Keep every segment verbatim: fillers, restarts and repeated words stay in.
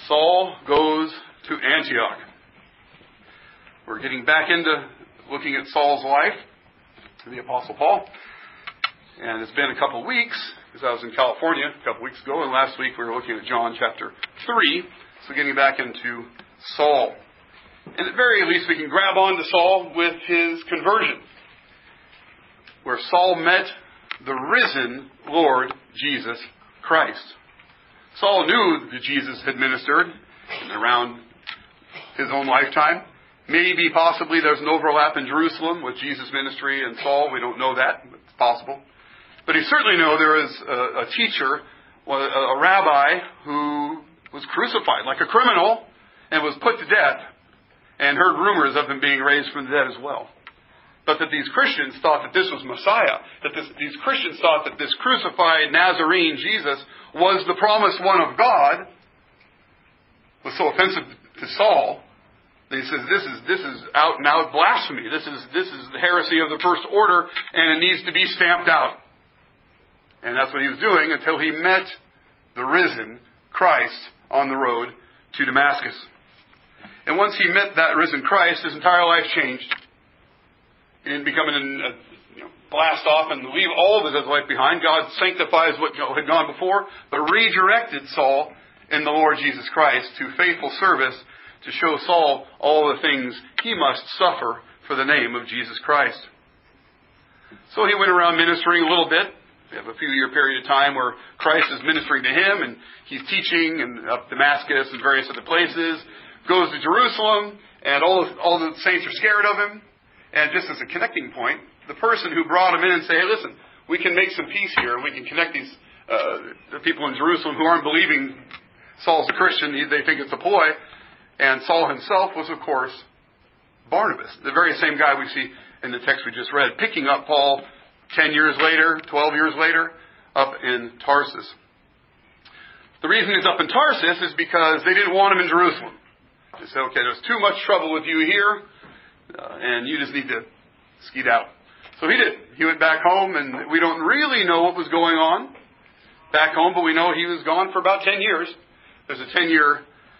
Saul goes to Antioch. We're getting back into looking at Saul's life, the Apostle Paul. And it's been a couple of weeks, because I was in California a couple of weeks ago, and last week we were looking at John chapter three. So getting back into Saul. And at the very least, we can grab on to Saul with his conversion, where Saul met the risen Lord Jesus Christ. Saul knew that Jesus had ministered around his own lifetime. Maybe, possibly, there's an overlap in Jerusalem with Jesus' ministry and Saul. We don't know that. It's possible. But he certainly knew there was a, a teacher, a rabbi, who was crucified like a criminal and was put to death, and heard rumors of him being raised from the dead as well. But that these Christians thought that this was Messiah, that this, these Christians thought that this crucified Nazarene Jesus was the promised one of God, was so offensive to Saul that he says, this is this is out and out blasphemy. This is this is the heresy of the first order, and it needs to be stamped out. And that's what he was doing until he met the risen Christ on the road to Damascus. And once he met that risen Christ, his entire life changed. He didn't become an, a, you know, blast off and leave all of his life behind. God sanctifies what had gone before, but redirected Saul in the Lord Jesus Christ to faithful service to show Saul all the things he must suffer for the name of Jesus Christ. So he went around ministering a little bit. We have a few year period of time where Christ is ministering to him, and he's teaching and up Damascus and various other places. Goes to Jerusalem, and all the, all the saints are scared of him. And just as a connecting point, the person who brought him in and say, hey, listen, we can make some peace here. We can connect these uh, the people in Jerusalem who aren't believing Saul's a Christian. They think it's a ploy. And Saul himself was, of course, Barnabas, the very same guy we see in the text we just read, picking up Paul ten years later, twelve years later, up in Tarsus. The reason he's up in Tarsus is because they didn't want him in Jerusalem. They said, okay, there's too much trouble with you here, uh, and you just need to skeet out. So he did. He went back home, and we don't really know what was going on back home, but we know he was gone for about ten years. There's a ten-year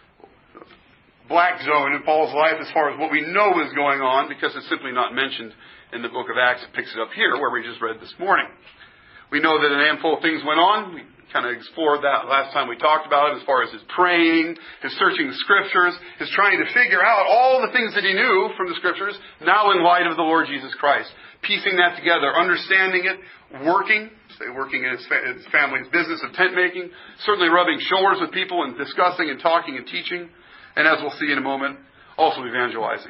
black zone in Paul's life as far as what we know is going on, because it's simply not mentioned in the book of Acts. It picks it up here, where we just read this morning. We know that an handful of things went on. We kind of explored that last time we talked about it, as far as his praying, his searching the Scriptures, his trying to figure out all the things that he knew from the Scriptures, now in light of the Lord Jesus Christ. Piecing that together, understanding it, working, say working in his, fa- his family's business of tent making, certainly rubbing shoulders with people and discussing and talking and teaching, and as we'll see in a moment, also evangelizing.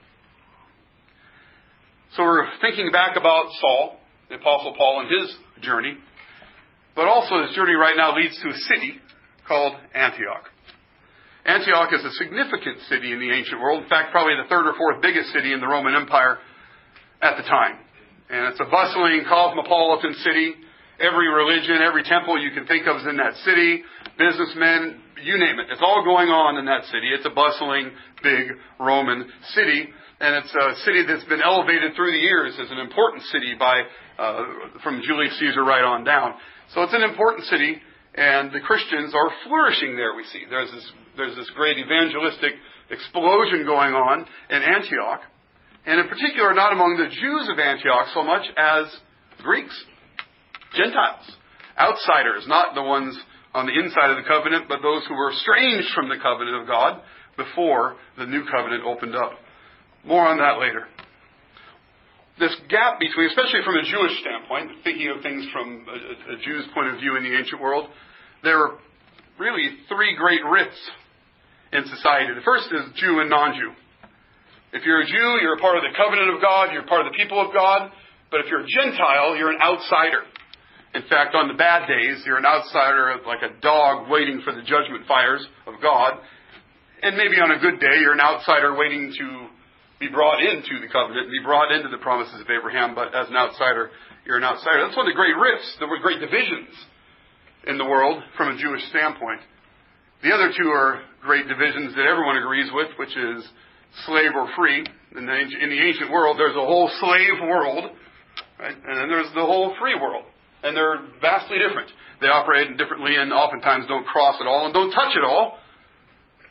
So we're thinking back about Saul, the Apostle Paul, and his journey. But also his journey right now leads to a city called Antioch. Antioch is a significant city in the ancient world. In fact, probably the third or fourth biggest city in the Roman Empire at the time. And it's a bustling, cosmopolitan city. Every religion, every temple you can think of is in that city. Businessmen, you name it. It's all going on in that city. It's a bustling, big Roman city. And it's a city that's been elevated through the years as an important city by uh, from Julius Caesar right on down. So it's an important city, and the Christians are flourishing there, we see. There's this, there's this great evangelistic explosion going on in Antioch. And in particular, not among the Jews of Antioch so much as Greeks, Gentiles, outsiders, not the ones on the inside of the covenant, but those who were estranged from the covenant of God before the new covenant opened up. More on that later. This gap between, especially from a Jewish standpoint, thinking of things from a, a Jew's point of view in the ancient world, there are really three great rifts in society. The first is Jew and non-Jew. If you're a Jew, you're a part of the covenant of God, you're part of the people of God. But if you're a Gentile, you're an outsider. In fact, on the bad days, you're an outsider like a dog waiting for the judgment fires of God. And maybe on a good day, you're an outsider waiting to be brought into the covenant, be brought into the promises of Abraham, but as an outsider, you're an outsider. That's one of the great rifts, the great divisions in the world from a Jewish standpoint. The other two are great divisions that everyone agrees with, which is slave or free. In the, in the ancient world, there's a whole slave world, right? And then there's the whole free world. And they're vastly different. They operate differently and oftentimes don't cross at all and don't touch at all.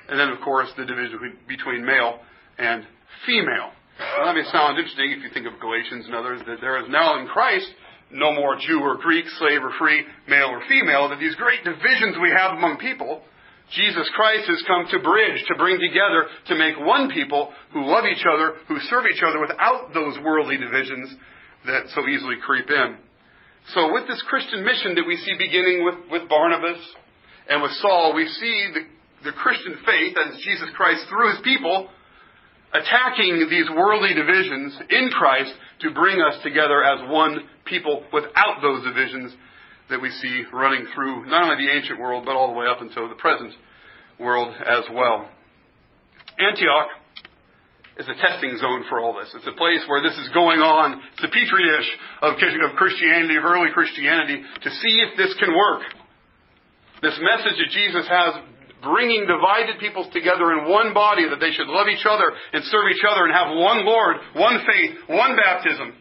And then, of course, the division between male and female. Now, that may sound interesting if you think of Galatians and others, that there is now in Christ no more Jew or Greek, slave or free, male or female, that these great divisions we have among people, Jesus Christ has come to bridge, to bring together, to make one people who love each other, who serve each other without those worldly divisions that so easily creep in. So with this Christian mission that we see beginning with, with Barnabas and with Saul, we see the, the Christian faith, as Jesus Christ through His people, attacking these worldly divisions in Christ to bring us together as one people without those divisions that we see running through not only the ancient world, but all the way up until the present world as well. Antioch is a testing zone for all this. It's a place where this is going on. It's a petri dish of Christianity, of early Christianity, to see if this can work. This message that Jesus has, bringing divided peoples together in one body, that they should love each other and serve each other and have one Lord, one faith, one baptism.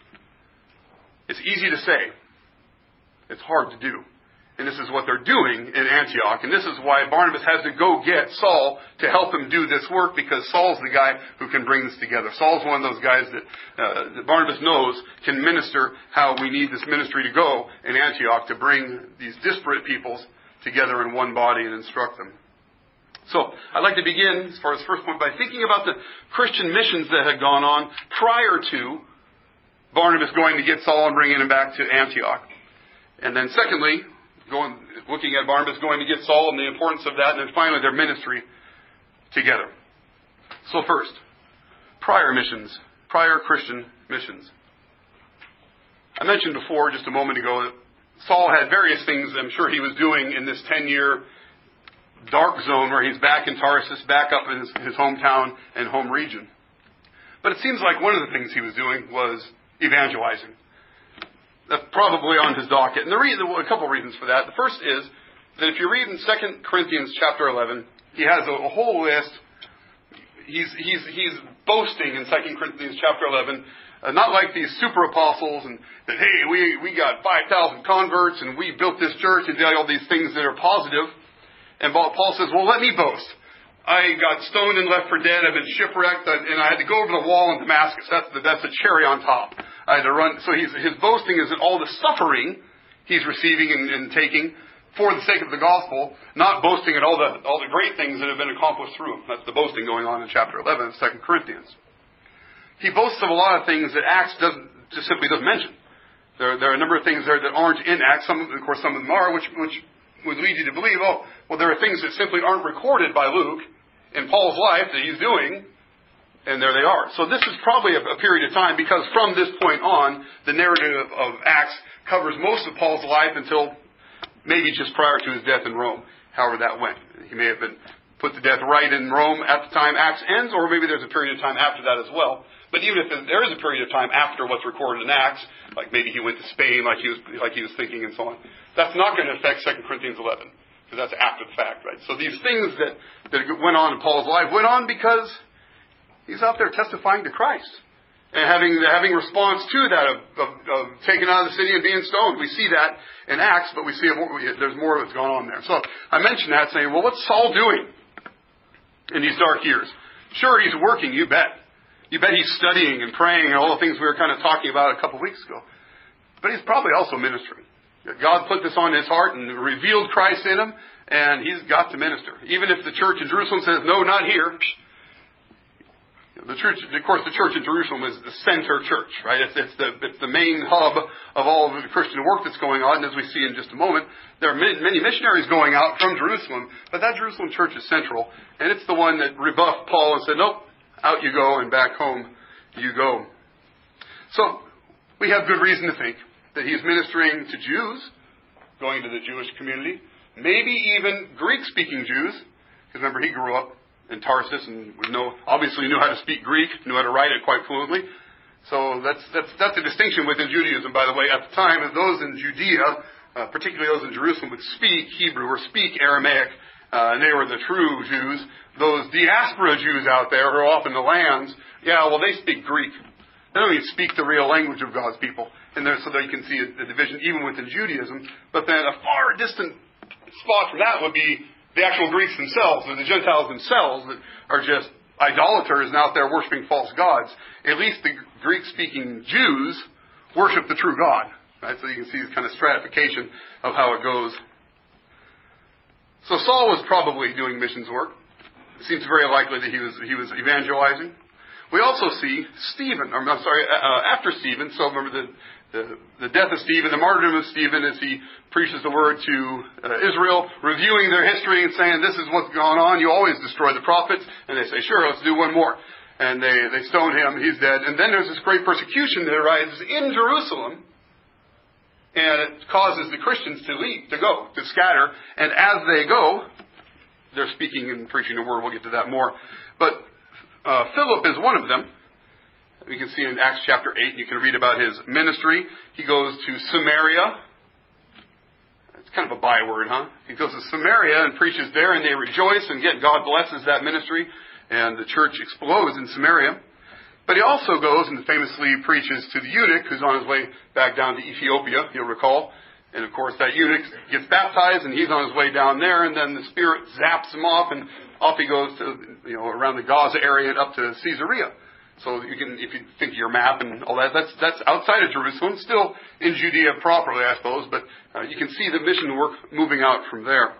It's easy to say. It's hard to do. And this is what they're doing in Antioch. And this is why Barnabas has to go get Saul to help him do this work, because Saul's the guy who can bring this together. Saul's one of those guys that, uh, that Barnabas knows can minister how we need this ministry to go in Antioch to bring these disparate peoples together in one body and instruct them. So, I'd like to begin, as far as first point, by thinking about the Christian missions that had gone on prior to Barnabas going to get Saul and bringing him back to Antioch. And then secondly, going, looking at Barnabas going to get Saul and the importance of that, and then finally their ministry together. So first, prior missions, prior Christian missions. I mentioned before, just a moment ago, that Saul had various things I'm sure he was doing in this ten-year dark zone where he's back in Tarsus, back up in his, his hometown and home region. But it seems like one of the things he was doing was evangelizing. That's probably on his docket. And the reason, a couple of reasons for that. The first is that if you read in Second Corinthians chapter eleven, he has a, a whole list. He's, he's, he's boasting in Second Corinthians chapter eleven, uh, not like these super apostles and that, hey, we, we got five thousand converts and we built this church and did all these things that are positive. And Paul says, well, let me boast. I got stoned and left for dead. I've been shipwrecked, and I had to go over the wall in Damascus. That's the, that's the cherry on top. I had to run. So he's, his boasting is in all the suffering he's receiving and, and taking for the sake of the gospel, not boasting in all the all the great things that have been accomplished through him. That's the boasting going on in chapter eleven of Second Corinthians. He boasts of a lot of things that Acts doesn't just simply doesn't mention. There, there are a number of things there that aren't in Acts. Some, of course, some of them are, which which would lead you to believe, oh, well, there are things that simply aren't recorded by Luke in Paul's life that he's doing, and there they are. So this is probably a, a period of time, because from this point on, the narrative of Acts covers most of Paul's life until maybe just prior to his death in Rome, however that went. He may have been put to death right in Rome at the time Acts ends, or maybe there's a period of time after that as well. But even if there is a period of time after what's recorded in Acts, like maybe he went to Spain like he was like he was thinking and so on, that's not going to affect Second Corinthians eleven, because that's after the fact, right? So these things that, that went on in Paul's life went on because he's out there testifying to Christ and having having response to that of, of, of taken out of the city and being stoned. We see that in Acts, but we see a more, there's more that's going on there. So I mentioned that, saying, well, what's Saul doing in these dark years? Sure, he's working, you bet. You bet he's studying and praying and all the things we were kind of talking about a couple of weeks ago. But he's probably also ministering. God put this on his heart and revealed Christ in him, and he's got to minister. Even if the church in Jerusalem says, no, not here. The church, of course, the church in Jerusalem is the center church, right? It's, it's, the, it's the main hub of all of the Christian work that's going on. And as we see in just a moment, there are many, many missionaries going out from Jerusalem, but that Jerusalem church is central, and it's the one that rebuffed Paul and said, nope, out you go, and back home you go. So, we have good reason to think that he's ministering to Jews, going to the Jewish community, maybe even Greek-speaking Jews, because remember, he grew up in Tarsus and would know, obviously knew how to speak Greek, knew how to write it quite fluently. So that's that's that's a distinction within Judaism, by the way. At the time, as those in Judea, uh, particularly those in Jerusalem, would speak Hebrew or speak Aramaic, uh, and they were the true Jews. Those diaspora Jews out there who are off in the lands, yeah, well, they speak Greek. They don't even speak the real language of God's people. And there, so that you can see a, a division even within Judaism. But then a far distant spot from that would be the actual Greeks themselves, or the Gentiles themselves, that are just idolaters and out there worshiping false gods. At least the Greek-speaking Jews worship the true God. Right? So you can see this kind of stratification of how it goes. So Saul was probably doing missions work. It seems very likely that he was he was evangelizing. We also see Stephen, or I'm sorry, uh, after Stephen, so remember the, the, the death of Stephen, the martyrdom of Stephen as he preaches the word to uh, Israel, reviewing their history and saying, this is what's going on, you always destroy the prophets. And they say, sure, let's do one more. And they, they stone him, he's dead. And then there's this great persecution that arises in Jerusalem. And it causes the Christians to leave, to go, to scatter. And as they go, they're speaking and preaching the word. We'll get to that more. But uh, Philip is one of them. You can see in Acts chapter eight, you can read about his ministry. He goes to Samaria. It's kind of a byword, huh? He goes to Samaria and preaches there, and they rejoice, and yet God blesses that ministry, and the church explodes in Samaria. But he also goes and famously preaches to the eunuch who's on his way back down to Ethiopia, you'll recall. And of course that eunuch gets baptized and he's on his way down there, and then the Spirit zaps him off and off he goes to, you know, around the Gaza area and up to Caesarea. So you can, if you think of your map and all that, that's, that's outside of Jerusalem, still in Judea properly, I suppose, but uh, you can see the mission work moving out from there.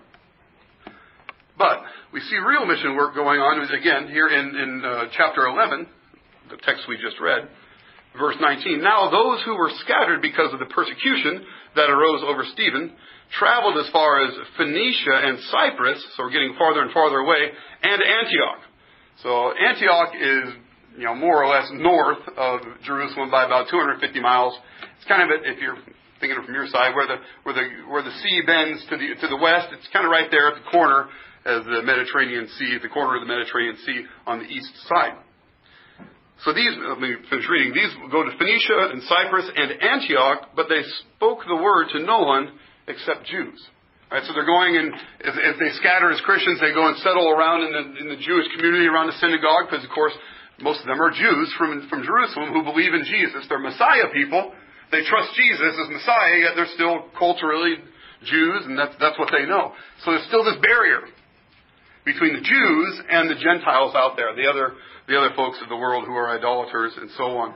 But we see real mission work going on, again, here in, in uh, chapter eleven, the text we just read, verse nineteen. Now those who were scattered because of the persecution that arose over Stephen traveled as far as Phoenicia and Cyprus, so we're getting farther and farther away, and Antioch. So Antioch is, you know, more or less north of Jerusalem by about two hundred fifty miles. It's kind of, if you're thinking of it from your side, where the where the where the sea bends to the to the west. It's kind of right there at the corner of the Mediterranean Sea, at the corner of the Mediterranean Sea on the east side. So these, let me finish reading. These go to Phoenicia and Cyprus and Antioch, but they spoke the word to no one except Jews. All right, so they're going and as, as they scatter as Christians, they go and settle around in the, in the Jewish community around the synagogue, because of course most of them are Jews from, from Jerusalem who believe in Jesus. They're Messiah people. They trust Jesus as Messiah, yet they're still culturally Jews, and that's, that's what they know. So there's still this barrier between the Jews and the Gentiles out there, the other the other folks of the world who are idolaters and so on.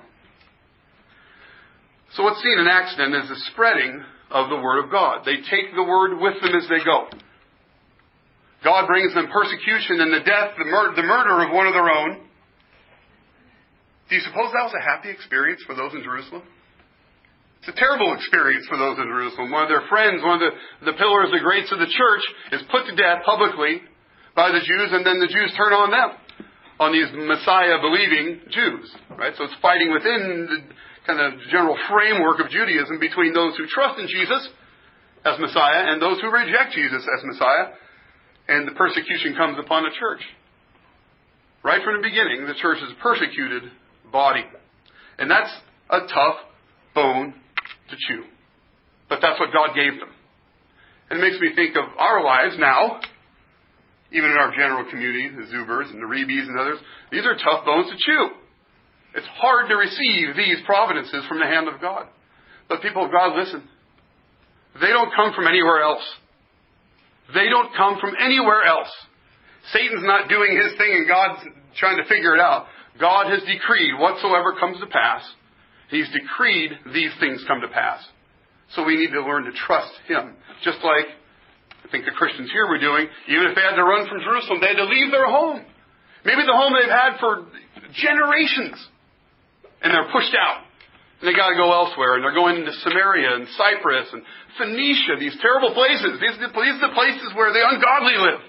So what's seen in Acts then is the spreading of the Word of God. They take the Word with them as they go. God brings them persecution and the death, the, mur- the murder of one of their own. Do you suppose that was a happy experience for those in Jerusalem? It's a terrible experience for those in Jerusalem. One of their friends, one of the, the pillars, the greats of the church, is put to death publicly by the Jews, and then the Jews turn on them, on these Messiah-believing Jews. Right? So it's fighting within the kind of general framework of Judaism between those who trust in Jesus as Messiah and those who reject Jesus as Messiah. And the persecution comes upon the church. Right from the beginning, the church is a persecuted body. And that's a tough bone to chew. But that's what God gave them. And it makes me think of our lives now. Even in our general community, the Zubers and the Rebies and others, these are tough bones to chew. It's hard to receive these providences from the hand of God. But people of God, listen. They don't come from anywhere else. They don't come from anywhere else. Satan's not doing his thing and God's trying to figure it out. God has decreed whatsoever comes to pass. He's decreed these things come to pass. So we need to learn to trust Him. Just like I think the Christians here were doing, even if they had to run from Jerusalem, they had to leave their home. Maybe the home they've had for generations. And they're pushed out. And they got to go elsewhere. And they're going into Samaria and Cyprus and Phoenicia, these terrible places. These are the, these are the places where the ungodly live.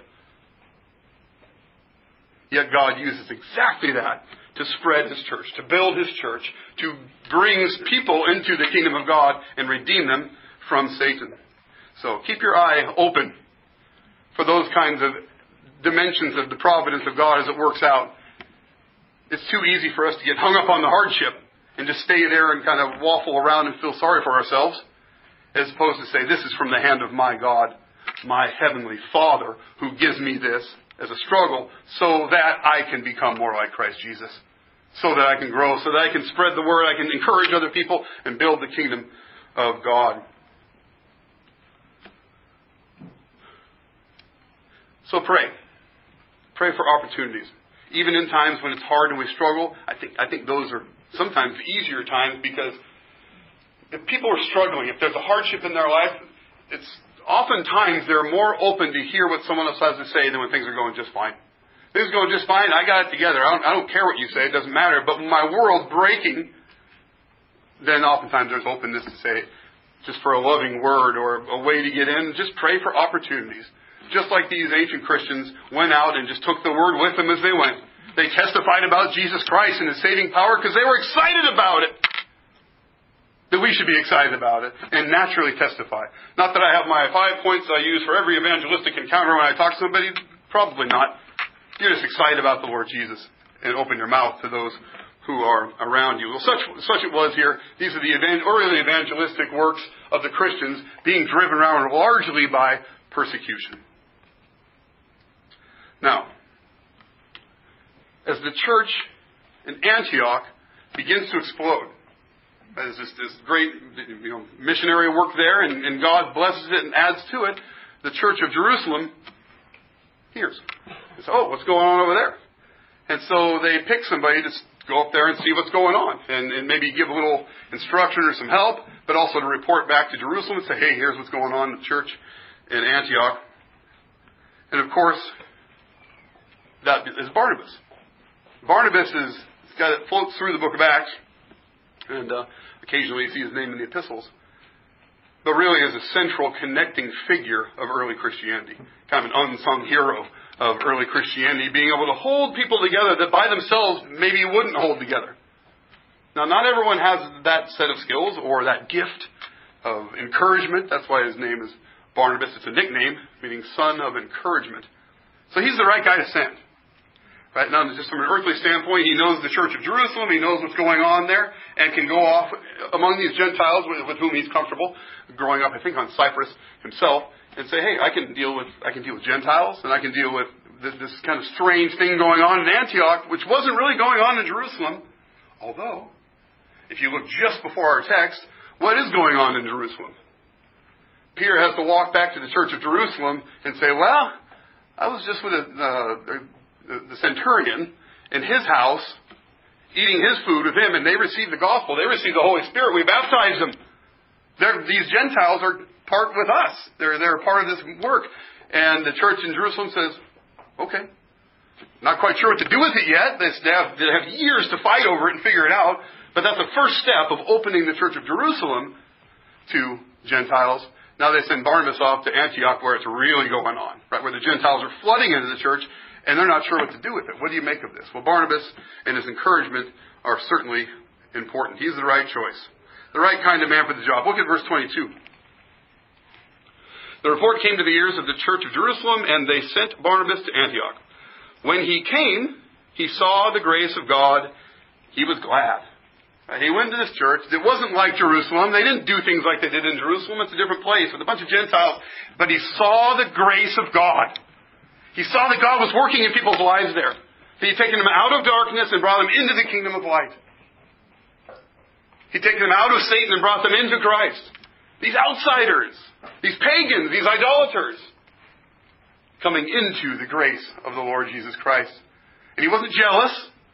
Yet God uses exactly that to spread His church, to build His church, to bring people into the kingdom of God and redeem them from Satan. So keep your eye open for those kinds of dimensions of the providence of God as it works out. It's too easy for us to get hung up on the hardship and just stay there and kind of waffle around and feel sorry for ourselves, as opposed to say, this is from the hand of my God, my heavenly Father, who gives me this as a struggle so that I can become more like Christ Jesus, so that I can grow, so that I can spread the word, I can encourage other people and build the kingdom of God. So pray. Pray for opportunities. Even in times when it's hard and we struggle, I think I think those are sometimes the easier times, because if people are struggling, if there's a hardship in their life, it's oftentimes they're more open to hear what someone else has to say than when things are going just fine. Things are going just fine, I got it together. I don't, I don't care what you say, it doesn't matter. But when my world's breaking, then oftentimes there's openness to say, just for a loving word or a way to get in, just pray for opportunities. Just like these ancient Christians went out and just took the word with them as they went. They testified about Jesus Christ and His saving power because they were excited about it. That we should be excited about it and naturally testify. Not that I have my five points I use for every evangelistic encounter when I talk to somebody. Probably not. You're just excited about the Lord Jesus and open your mouth to those who are around you. Well, such, such it was here. These are the evan- early evangelistic works of the Christians being driven around largely by persecution. Now, as the church in Antioch begins to explode, there's this, this great you know, missionary work there, and, and God blesses it and adds to it, the church of Jerusalem hears. They say, oh, what's going on over there? And so they pick somebody to go up there and see what's going on, and, and maybe give a little instruction or some help, but also to report back to Jerusalem and say, hey, here's what's going on in the church in Antioch. And of course, that is Barnabas. Barnabas is the guy that floats through the book of Acts, and uh, occasionally you see his name in the epistles, but really is a central connecting figure of early Christianity, kind of an unsung hero of early Christianity, being able to hold people together that by themselves maybe wouldn't hold together. Now, not everyone has that set of skills or that gift of encouragement. That's why his name is Barnabas. It's a nickname, meaning son of encouragement. So he's the right guy to send. Right now, just from an earthly standpoint, he knows the church of Jerusalem, he knows what's going on there, and can go off among these Gentiles with, with whom he's comfortable, growing up, I think, on Cyprus himself, and say, hey, I can deal with I can deal with Gentiles, and I can deal with this, this kind of strange thing going on in Antioch, which wasn't really going on in Jerusalem. Although, if you look just before our text, what is going on in Jerusalem? Peter has to walk back to the church of Jerusalem and say, well, I was just with a, uh, the centurion in his house, eating his food with him, and they received the gospel. They received the Holy Spirit. We baptized them. They're, these Gentiles are part with us. They're, they're a part of this work. And the church in Jerusalem says, okay. Not quite sure what to do with it yet. They have, they have years to fight over it and figure it out. But that's the first step of opening the church of Jerusalem to Gentiles. Now they send Barnabas off to Antioch, where it's really going on, right? Where the Gentiles are flooding into the church, and they're not sure what to do with it. What do you make of this? Well, Barnabas and his encouragement are certainly important. He's the right choice. The right kind of man for the job. Look at verse twenty-two. The report came to the ears of the church of Jerusalem, and they sent Barnabas to Antioch. When he came, he saw the grace of God. He was glad. He went to this church. It wasn't like Jerusalem. They didn't do things like they did in Jerusalem. It's a different place with a bunch of Gentiles. But he saw the grace of God. He saw that God was working in people's lives there. He had taken them out of darkness and brought them into the kingdom of light. He'd taken them out of Satan and brought them into Christ. These outsiders, these pagans, these idolaters, coming into the grace of the Lord Jesus Christ. And he wasn't jealous.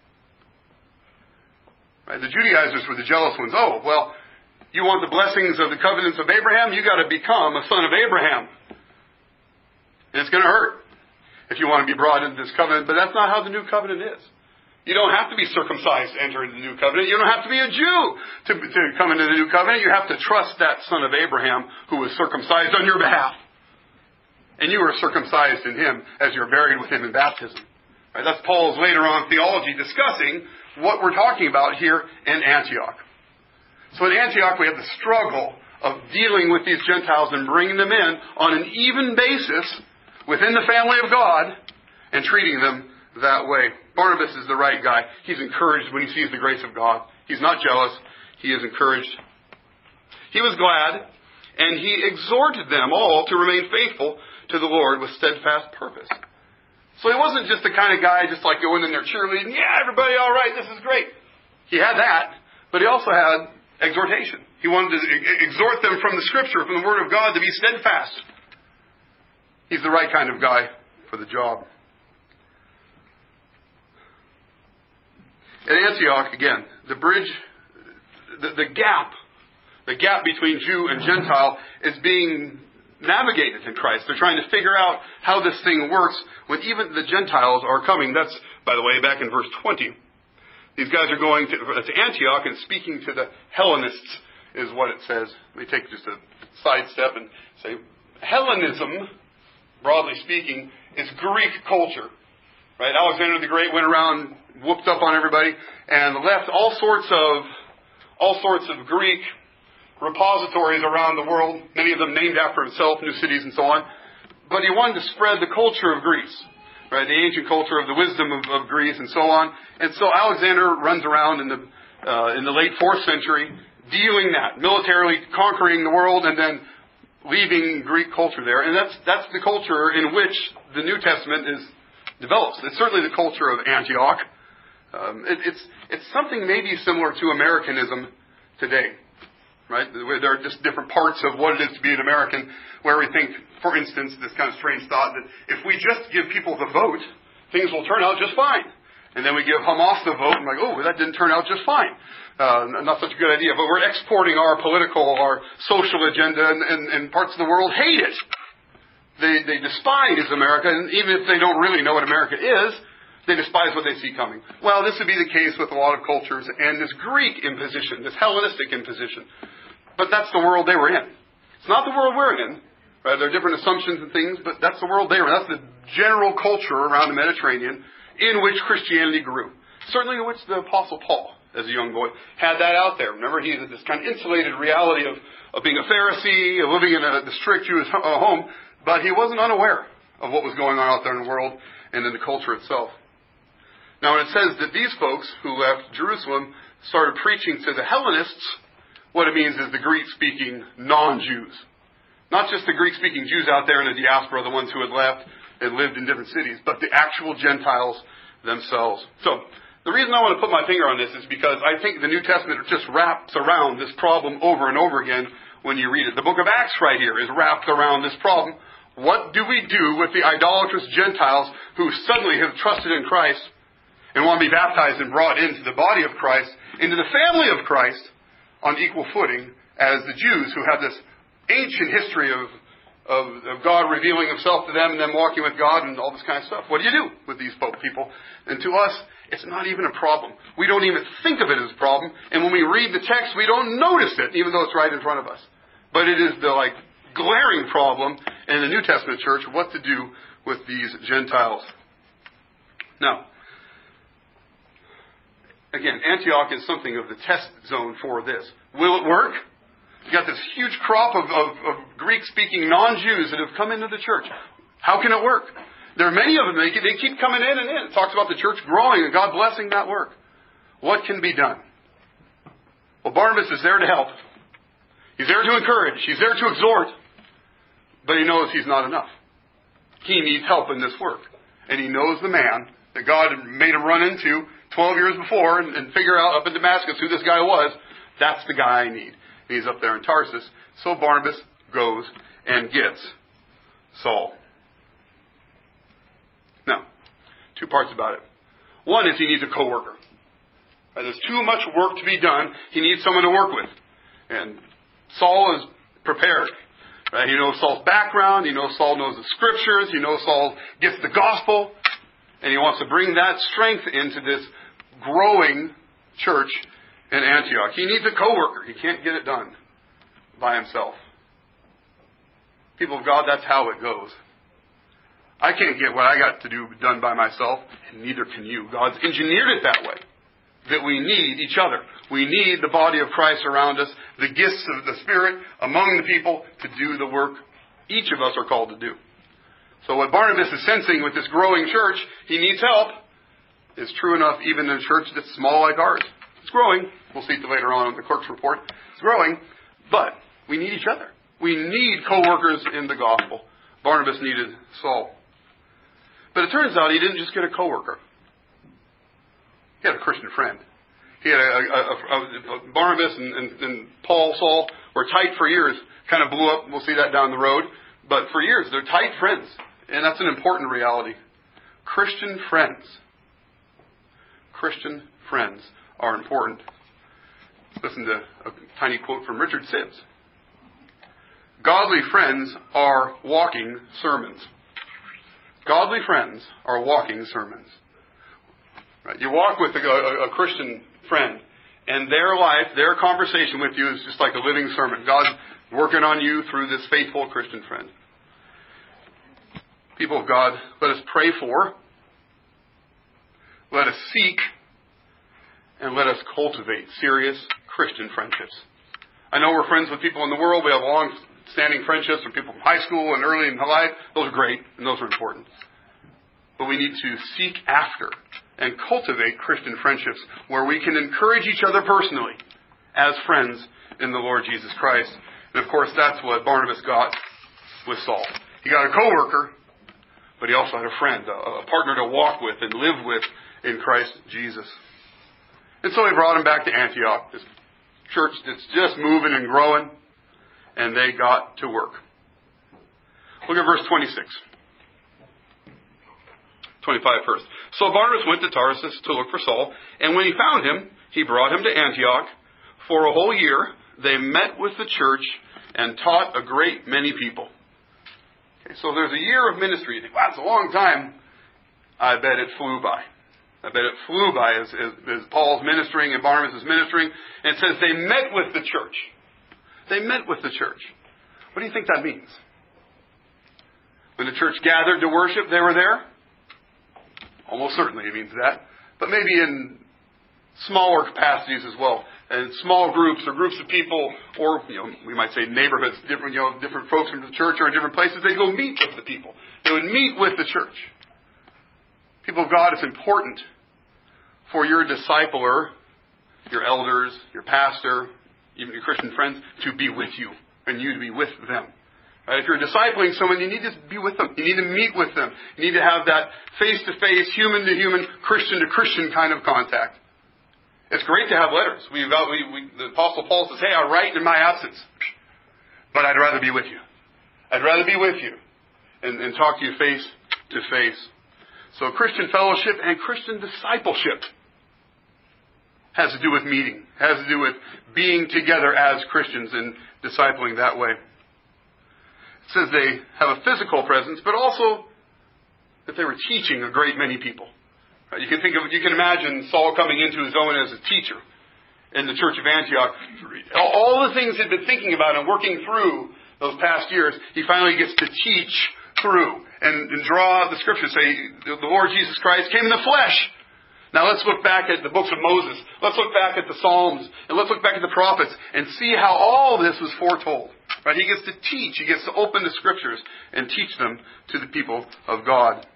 Right? The Judaizers were the jealous ones. Oh, well, you want the blessings of the covenants of Abraham? You got to become a son of Abraham. And it's going to hurt if you want to be brought into this covenant. But that's not how the new covenant is. You don't have to be circumcised to enter into the new covenant. You don't have to be a Jew to, to come into the new covenant. You have to trust that son of Abraham who was circumcised on your behalf. And you were circumcised in him as you're buried with him in baptism. Right? That's Paul's later on theology discussing what we're talking about here in Antioch. So in Antioch we have the struggle of dealing with these Gentiles and bringing them in on an even basis within the family of God and treating them that way. Barnabas is the right guy. He's encouraged when he sees the grace of God. He's not jealous. He is encouraged. He was glad, and he exhorted them all to remain faithful to the Lord with steadfast purpose. So he wasn't just the kind of guy just like going in there cheerleading, yeah, everybody all right, this is great. He had that, but he also had exhortation. He wanted to exhort them from the Scripture, from the Word of God, to be steadfast. He's the right kind of guy for for the job. At Antioch, again, the bridge, the, the gap, the gap between Jew and Gentile is being navigated in Christ. They're trying to figure out how this thing works when even the Gentiles are coming. That's, by the way, back in verse twenty. These guys are going to, to Antioch and speaking to the Hellenists, is what it says. Let me take just a sidestep and say, Hellenism, broadly speaking, is Greek culture. Right? Alexander the Great went around, whooped up on everybody, and left all sorts of all sorts of Greek repositories around the world, many of them named after himself, new cities and so on. But he wanted to spread the culture of Greece, right? The ancient culture of the wisdom of, of Greece and so on. And so Alexander runs around in the uh, in the late fourth century, dealing that, militarily conquering the world and then leaving Greek culture there. And that's that's the culture in which the New Testament is develops. It's certainly the culture of Antioch. Um, it, it's it's something maybe similar to Americanism today, right? There are just different parts of what it is to be an American, where we think, for instance, this kind of strange thought that if we just give people the vote, things will turn out just fine. And then we give Hamas the vote, and like, oh, that didn't turn out just fine. Uh, not such a good idea. But we're exporting our political, our social agenda, and, and, and parts of the world hate it. They, they despise America, and even if they don't really know what America is, they despise what they see coming. Well, this would be the case with a lot of cultures and this Greek imposition, this Hellenistic imposition. But that's the world they were in. It's not the world we're in. Right? There are different assumptions and things, but that's the world they were in. That's the general culture around the Mediterranean in which Christianity grew. Certainly in which the Apostle Paul, as a young boy, had that out there. Remember, he had this kind of insulated reality of, of being a Pharisee, of living in a, the strict Jewish home, but he wasn't unaware of what was going on out there in the world and in the culture itself. Now, when it says that these folks who left Jerusalem started preaching to the Hellenists, what it means is the Greek-speaking non-Jews. Not just the Greek-speaking Jews out there in the diaspora, the ones who had left and lived in different cities, but the actual Gentiles themselves. So, the reason I want to put my finger on this is because I think the New Testament just wraps around this problem over and over again when you read it. The book of Acts right here is wrapped around this problem. What do we do with the idolatrous Gentiles who suddenly have trusted in Christ and want to be baptized and brought into the body of Christ, into the family of Christ, on equal footing as the Jews who have this ancient history of, of, of God revealing Himself to them and them walking with God and all this kind of stuff? What do you do with these people? And to us, it's not even a problem. We don't even think of it as a problem. And when we read the text, we don't notice it, even though it's right in front of us. But it is the like glaring problem in the New Testament church, what to do with these Gentiles. Now, again, Antioch is something of the test zone for this. Will it work? You've got this huge crop of, of, of Greek-speaking non-Jews that have come into the church. How can it work? There are many of them. They, they keep coming in and in. It talks about the church growing and God blessing that work. What can be done? Well, Barnabas is there to help. He's there to encourage. He's there to exhort. But he knows he's not enough. He needs help in this work. And he knows the man that God had made him run into twelve years before and, and figure out up in Damascus who this guy was. That's the guy I need. And he's up there in Tarsus. So Barnabas goes and gets Saul. Now, two parts about it. One is he needs a co-worker. There's too much work to be done. He needs someone to work with. And Saul is prepared. Right? He knows Saul's background. He knows Saul knows the Scriptures. He knows Saul gets the gospel. And he wants to bring that strength into this growing church in Antioch. He needs a co-worker. He can't get it done by himself. People of God, that's how it goes. I can't get what I got to do done by myself, and neither can you. God's engineered it that way. That we need each other. We need the body of Christ around us, the gifts of the Spirit among the people to do the work each of us are called to do. So what Barnabas is sensing with this growing church, he needs help, is true enough even in a church that's small like ours. It's growing. We'll see it later on in the clerk's report. It's growing, but we need each other. We need co-workers in the gospel. Barnabas needed Saul. But it turns out he didn't just get a co-worker. He had a Christian friend. He had a, a, a, a Barnabas and, and, and Paul, Saul were tight for years. Kind of blew up. We'll see that down the road. But for years, they're tight friends. And that's an important reality. Christian friends. Christian friends are important. Listen to a tiny quote from Richard Sibbs. Godly friends are walking sermons. Godly friends are walking sermons. Right? You walk with a, a, a Christian friend, and their life, their conversation with you is just like a living sermon. God's working on you through this faithful Christian friend. People of God, let us pray for, let us seek, and let us cultivate serious Christian friendships. I know we're friends with people in the world. We have long-standing friendships with people from high school and early in life. Those are great, and those are important. But we need to seek after and cultivate Christian friendships where we can encourage each other personally as friends in the Lord Jesus Christ. And of course, that's what Barnabas got with Saul. He got a co-worker, but he also had a friend, a partner to walk with and live with in Christ Jesus. And so he brought him back to Antioch, this church that's just moving and growing, and they got to work. Look at verse twenty-six. twenty-five first. So Barnabas went to Tarsus to look for Saul, and when he found him, he brought him to Antioch. For a whole year, they met with the church and taught a great many people. Okay, so there's a year of ministry. You think, wow, that's a long time. I bet it flew by. I bet it flew by as, as, as Paul's ministering and Barnabas is ministering. And it says they met with the church. They met with the church. What do you think that means? When the church gathered to worship, they were there? Almost certainly it means that. But maybe in smaller capacities as well. And small groups or groups of people, or you know, we might say neighborhoods, different you know, different folks from the church or in different places, they go meet with the people. They would meet with the church. People of God, it's important for your discipler, your elders, your pastor, even your Christian friends, to be with you and you to be with them. Right? If you're discipling someone, you need to be with them. You need to meet with them. You need to have that face-to-face, human-to-human, Christian-to-Christian kind of contact. It's great to have letters. We've got, we, we, the Apostle Paul says, hey, I write in my absence, but I'd rather be with you. I'd rather be with you and, and talk to you face to face. So Christian fellowship and Christian discipleship has to do with meeting, has to do with being together as Christians and discipling that way. It says they have a physical presence, but also that they were teaching a great many people. You can think of, you can imagine Saul coming into his own as a teacher in the church of Antioch. All the things he'd been thinking about and working through those past years, he finally gets to teach through and, and draw the scriptures. Say, the Lord Jesus Christ came in the flesh. Now let's look back at the books of Moses. Let's look back at the Psalms. And let's look back at the prophets and see how all this was foretold. Right? He gets to teach. He gets to open the scriptures and teach them to the people of God.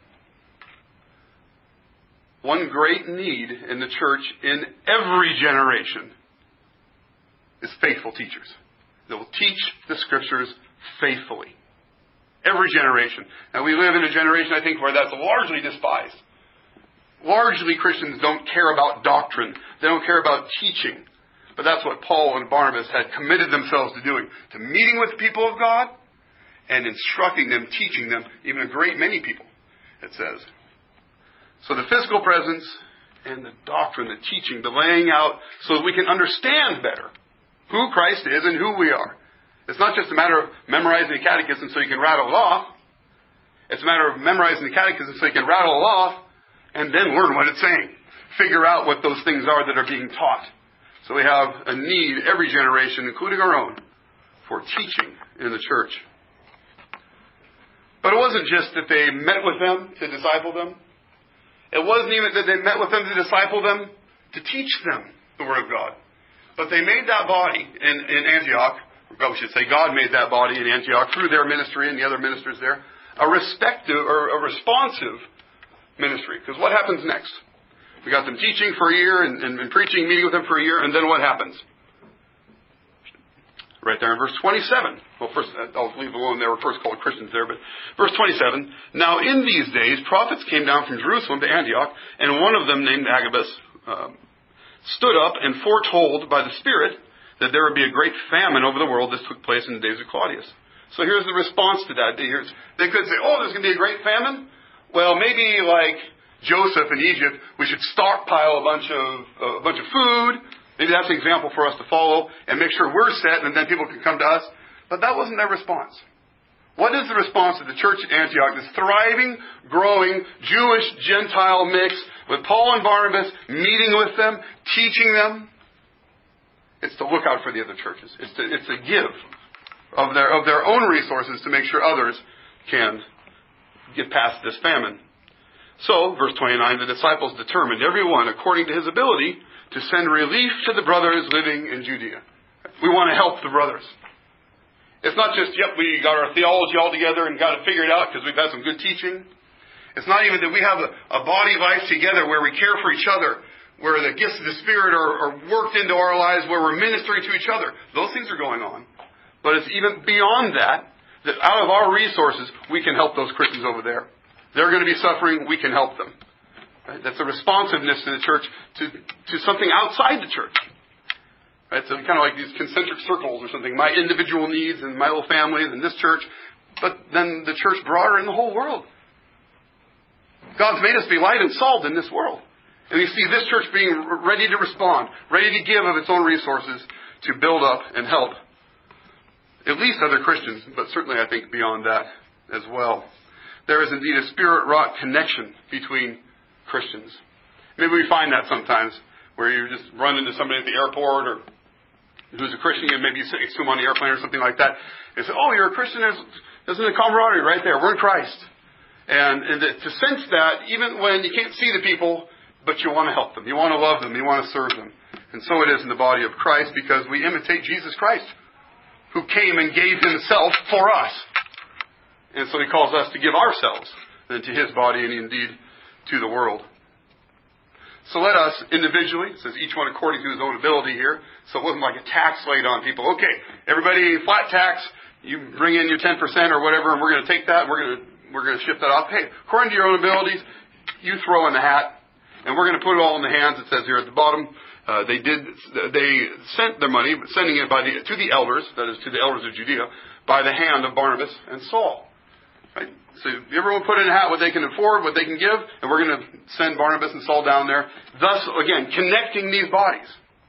One great need in the church in every generation is faithful teachers that will teach the scriptures faithfully. Every generation. And we live in a generation, I think, where that's largely despised. Largely Christians don't care about doctrine. They don't care about teaching. But that's what Paul and Barnabas had committed themselves to doing. To meeting with the people of God and instructing them, teaching them, even a great many people, it says. So the physical presence and the doctrine, the teaching, the laying out so that we can understand better who Christ is and who we are. It's not just a matter of memorizing the catechism so you can rattle it off. It's a matter of memorizing the catechism so you can rattle it off and then learn what it's saying. Figure out what those things are that are being taught. So we have a need, every generation, including our own, for teaching in the church. But it wasn't just that they met with them to disciple them. It wasn't even that they met with them to disciple them, to teach them the Word of God. But they made that body in, in Antioch, or we should say God made that body in Antioch through their ministry and the other ministers there, a respective or a responsive ministry. Because what happens next? We got them teaching for a year and, and, and preaching, meeting with them for a year, and then what happens? Right there in verse twenty-seven. Well, first, I'll leave alone. They were first called Christians there, but verse twenty-seven. Now, in these days, prophets came down from Jerusalem to Antioch, and one of them, named Agabus, uh, stood up and foretold by the Spirit that there would be a great famine over the world. This took place in the days of Claudius. So here's the response to that. Here's, they could say, oh, there's going to be a great famine. Well, maybe like Joseph in Egypt, we should stockpile a bunch of uh, a bunch of food. Maybe that's an example for us to follow and make sure we're set, and then people can come to us. But that wasn't their response. What is the response of the church at Antioch, this thriving, growing, Jewish-Gentile mix, with Paul and Barnabas meeting with them, teaching them? It's to look out for the other churches. It's to, it's to give of their, of their own resources to make sure others can get past this famine. So, verse twenty-nine, the disciples determined, everyone according to his ability, to send relief to the brothers living in Judea. We want to help the brothers. It's not just, yep, we got our theology all together and got it figured out because we've had some good teaching. It's not even that we have a, a body life together where we care for each other, where the gifts of the Spirit are, are worked into our lives, where we're ministering to each other. Those things are going on. But it's even beyond that, that out of our resources, we can help those Christians over there. They're going to be suffering, we can help them. Right? That's a responsiveness to the church, to, to something outside the church. Right? So kind of like these concentric circles or something. My individual needs and my little families and this church. But then the church broader in the whole world. God's made us be light and salt in this world. And we see this church being ready to respond, ready to give of its own resources to build up and help at least other Christians, but certainly I think beyond that as well. There is indeed a spirit-wrought connection between Christians. Maybe we find that sometimes, where you just run into somebody at the airport or who's a Christian, and maybe you sit next to him on the airplane or something like that, and say, oh, you're a Christian, there's, there's a camaraderie right there, we're in Christ. And, and to sense that, even when you can't see the people, but you want to help them, you want to love them, you want to serve them. And so it is in the body of Christ, because we imitate Jesus Christ, who came and gave himself for us. And so he calls us to give ourselves then to his body and indeed to the world. So let us individually, it says each one according to his own ability here, so it wasn't like a tax laid on people. Okay, everybody, flat tax, you bring in your ten percent or whatever, and we're going to take that, we're going to we're going to shift that off. Hey, according to your own abilities, you throw in the hat, and we're going to put it all in the hands, it says here at the bottom. Uh, they did, they sent their money, sending it by the, to the elders, that is to the elders of Judea, by the hand of Barnabas and Saul. Right? So everyone put in a hat what they can afford, what they can give, and we're going to send Barnabas and Saul down there. Thus, again, connecting these bodies.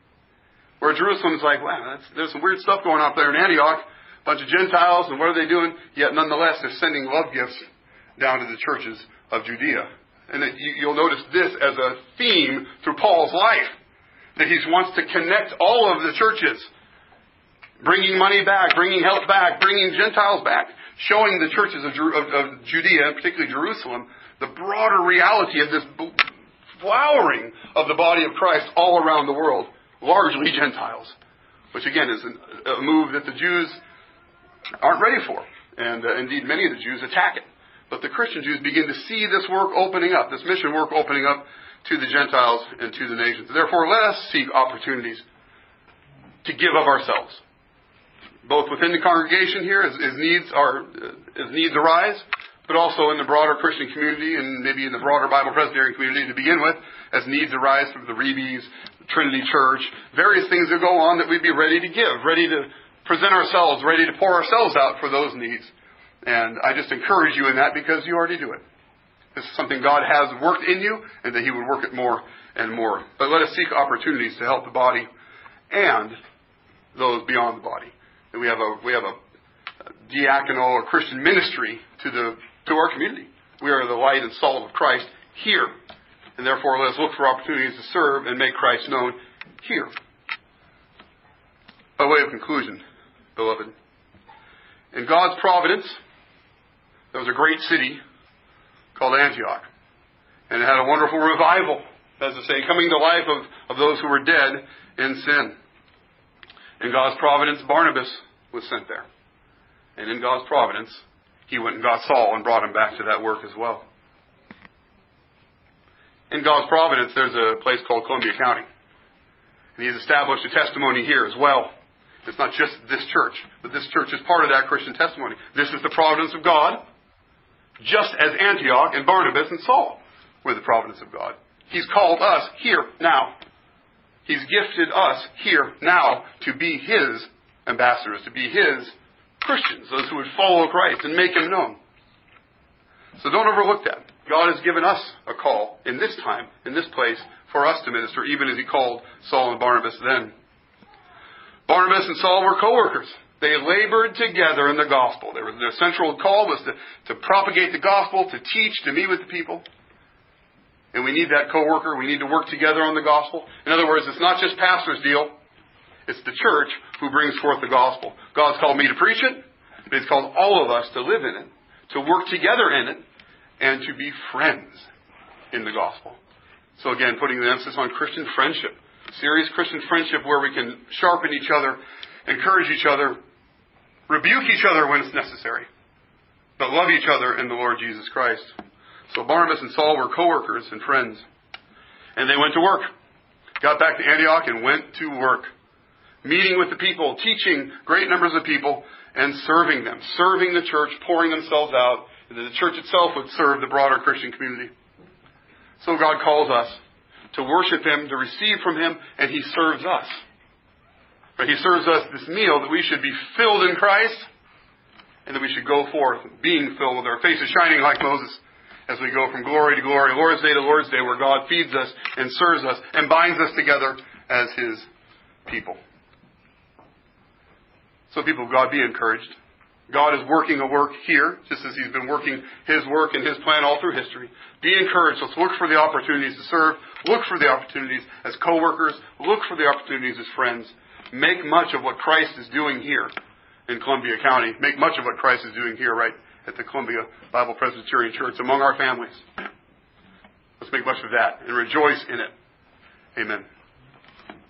Where Jerusalem's like, wow, that's, there's some weird stuff going on up there in Antioch. A bunch of Gentiles, and what are they doing? Yet nonetheless, they're sending love gifts down to the churches of Judea. And that you, you'll notice this as a theme through Paul's life. That he wants to connect all of the churches. Bringing money back, bringing help back, bringing Gentiles back. Showing the churches of, of, of Judea, particularly Jerusalem, the broader reality of this flowering of the body of Christ all around the world. Largely Gentiles. Which again is a move that the Jews aren't ready for. And uh, indeed many of the Jews attack it. But the Christian Jews begin to see this work opening up, this mission work opening up to the Gentiles and to the nations. Therefore, let us seek opportunities to give of ourselves. Both within the congregation here, as, as needs are, as needs arise, but also in the broader Christian community and maybe in the broader Bible Presbyterian community to begin with, as needs arise from the Reebies, the Trinity Church, various things that go on that we'd be ready to give, ready to present ourselves, ready to pour ourselves out for those needs. And I just encourage you in that because you already do it. This is something God has worked in you and that He would work it more and more. But let us seek opportunities to help the body and those beyond the body. And we have a we have a diaconal or Christian ministry to the to our community. We are the light and salt of Christ here. And therefore let us look for opportunities to serve and make Christ known here. By way of conclusion, beloved, in God's providence, there was a great city called Antioch. And it had a wonderful revival, as I say, coming to life of, of those who were dead in sin. In God's providence, Barnabas was sent there. And in God's providence, he went and got Saul and brought him back to that work as well. In God's providence, there's a place called Columbia County. And he's established a testimony here as well. It's not just this church, but this church is part of that Christian testimony. This is the providence of God, just as Antioch and Barnabas and Saul were the providence of God. He's called us here now. He's gifted us here now to be His ambassadors, to be His Christians, those who would follow Christ and make Him known. So don't overlook that. God has given us a call in this time, in this place, for us to minister, even as He called Saul and Barnabas then. Barnabas and Saul were co-workers. They labored together in the gospel. Their, their central call was to, to propagate the gospel, to teach, to meet with the people. And we need that co-worker. We need to work together on the gospel. In other words, it's not just pastor's deal. It's the church who brings forth the gospel. God's called me to preach it. And He's called all of us to live in it, to work together in it, and to be friends in the gospel. So again, putting the emphasis on Christian friendship. Serious Christian friendship where we can sharpen each other, encourage each other, rebuke each other when it's necessary, but love each other in the Lord Jesus Christ. So Barnabas and Saul were co-workers and friends. And they went to work. Got back to Antioch and went to work. Meeting with the people, teaching great numbers of people, and serving them. Serving the church, pouring themselves out, and that the church itself would serve the broader Christian community. So God calls us to worship Him, to receive from Him, and He serves us. But He serves us this meal that we should be filled in Christ, and that we should go forth being filled with our faces shining like Moses as we go from glory to glory, Lord's Day to Lord's Day, where God feeds us and serves us and binds us together as His people. So people of God, be encouraged. God is working a work here, just as He's been working His work and His plan all through history. Be encouraged. Let's look for the opportunities to serve. Look for the opportunities as co-workers. Look for the opportunities as friends. Make much of what Christ is doing here in Columbia County. Make much of what Christ is doing here right at the Columbia Bible Presbyterian Church among our families. Let's make much of that and rejoice in it. Amen.